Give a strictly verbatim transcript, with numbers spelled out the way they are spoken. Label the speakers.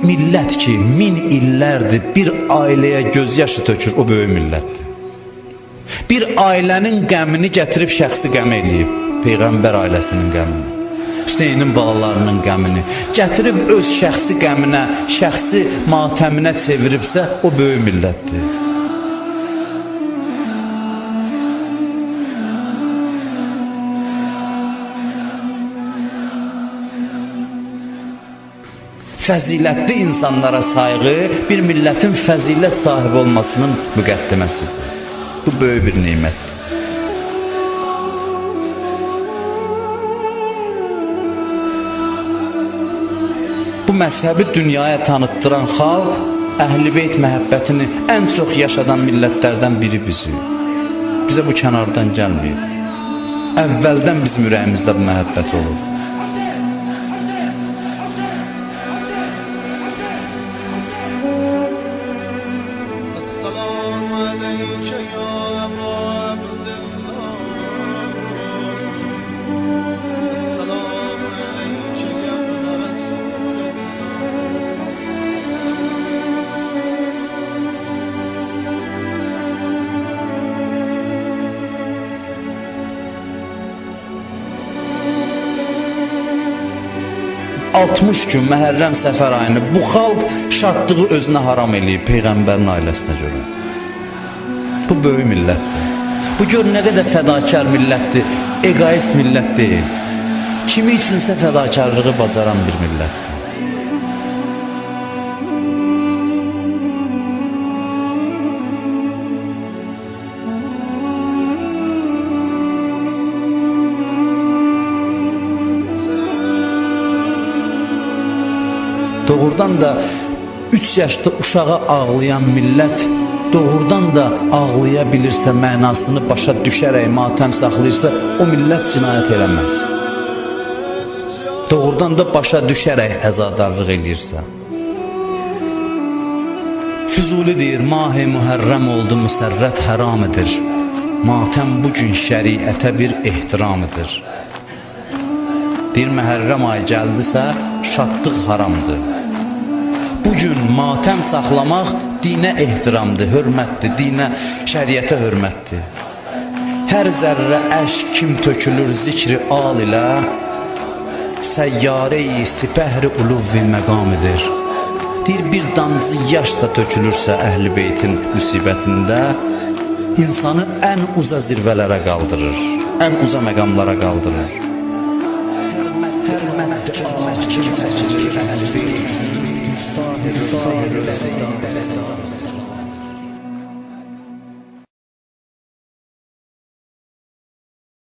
Speaker 1: millət ki, min illərdir bir ailəyə gözyaşı tökür, o böyük millətdir. Bir ailənin qəmini gətirib şəxsi qəm eləyib, Peyğəmbər ailəsinin qəmini, Hüseynin balalarının qəmini gətirib öz şəxsi qəminə, şəxsi matəminə çeviribsə, o böyük millətdir. Fəzilətli insanlara sayğı bir millətin fəzilət sahibi olmasının müqəddiməsidir. Bu böyük bir neymətdir. Bu məzhəbi dünyaya tanıtdıran xalq, Əhl-i Beyt məhəbbətini ən çox yaşadan millətlərdən biri bizi. Bizə bu kənardan gəlməyib. Əvvəldən bizim ürəyimizdə bu məhəbbət olur. altmış gün Məhərrəm səfər ayını bu xalq şadlığı özünə haram eləyib Peyğəmbərin ailəsinə görə. Bu böyük millətdir. Bu gör nə qədər fədakar millətdir, egoist millət deyil. Kimi üçünsə fədakarlığı bacaran bir millətdir. Doğrudan da üç yaşda uşağa ağlayan millət doğrudan da ağlaya bilirsə, mənasını başa düşərək matəm saxlayırsa, o millət cinayət eləməz. Doğrudan da başa düşərək əzadarlıq eləyirsə. Füzuli deyir, Mah-i Mühərrəm oldu, müsərrət həram edir. Matəm bugün şəriətə bir ehtiram edir. Deyir, Məhərrəm ayı gəldisə, şadlıq haramdır. Bugün matəm saxlamaq dinə ehtiramdır, hörmətdir, dinə, şəriətə hörmətdir. Hər zərrə əşk kim tökülür zikri al ilə, səyyare-i sipəhri uluvvi məqam edir. Deyir, bir damcı yaş da tökülürsə Əhl-i Beytin müsibətində, insanı ən uza zirvələrə qaldırır, ən uza məqamlara qaldırır.